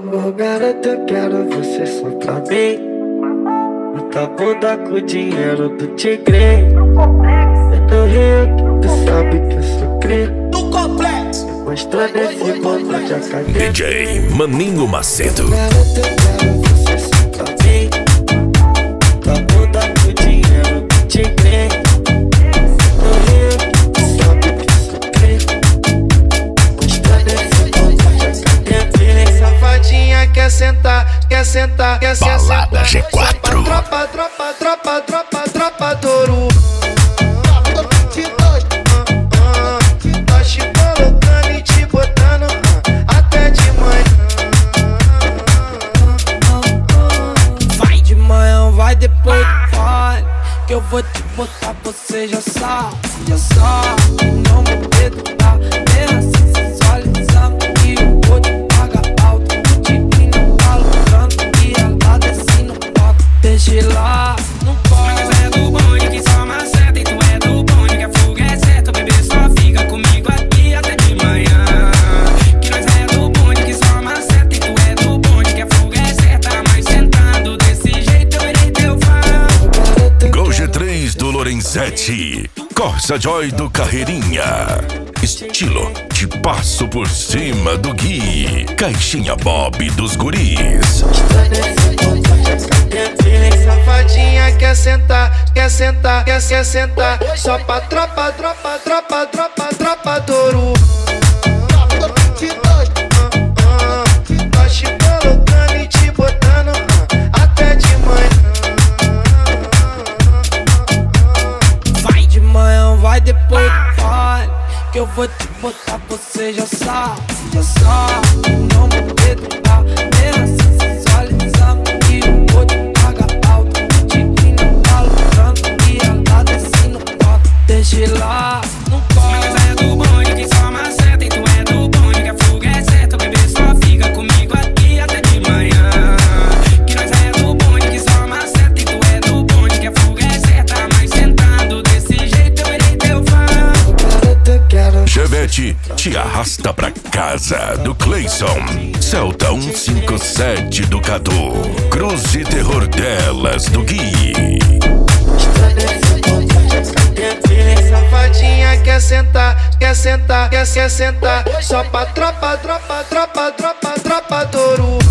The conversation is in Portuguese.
Ô garota, eu quero você só pra mim. Muita bunda com dinheiro do tigre. Eu rio, tu sabe que eu sou cri. Do complexo. Mostrando esse bolo de academia. DJ Maninho Macedo. Garota, eu quero você só pra mim. Muita bunda com dinheiro do tigre. Eu rio, tu sabe que eu sou cri. Mostrando esse bolo de academia. Safadinha quer sentar, quer sentar, quer sentar. Balada G4. Tropa Douro. Tá te colocando e te botando até de manhã. Vai de manhã, vai depois vai. Que eu vou te botar, você já sabe. Não me medo, tá? É assim, sensualizando. E eu vou te pagar alto. O tigre não tá lucrando. E ela desce no toque. Deixa lá, não pode. Mas é do bonde que só maceta. E tu é do bonde que a fuga é certa. O bebê só fica comigo aqui até de manhã. Que nós é do bonde que só maceta. E tu é do bonde que a fuga é certa. Mas sentando desse jeito eu irei teu fã. Gol G3 do Lorenzetti. Corsa Joy do Carreirinha. Estilo de passo por cima do Gui. Caixinha Bob dos guris. Safadinha quer sentar, quer sentar, quer sentar. Só pra tropa Douro. Tá te colocando e te botando até de manhã. Vai de manhã, vai depois vai. Que eu vou te botar, você já sabe. Não me medo, tá? É assim, sensualizando. E eu vou te pagar alto. O tigre não tá lucrando. E ela desce no toque. Deixa lá, não corre. Mas é do bonde que só maceta. E tu é do bonde que a fuga é certa. O bebê só fica comigo aqui até de manhã. Que nós é do bonde que só maceta. E tu é do bonde que a fuga é certa. Mas sentando desse jeito eu irei teu fã. Chevette te arrasta pra casa do Clayson. Celta 157 do Cadu. Cruz e Terror delas do Gui. Safadinha quer sentar, quer sentar, quer sentar. Só pra tropa Douro.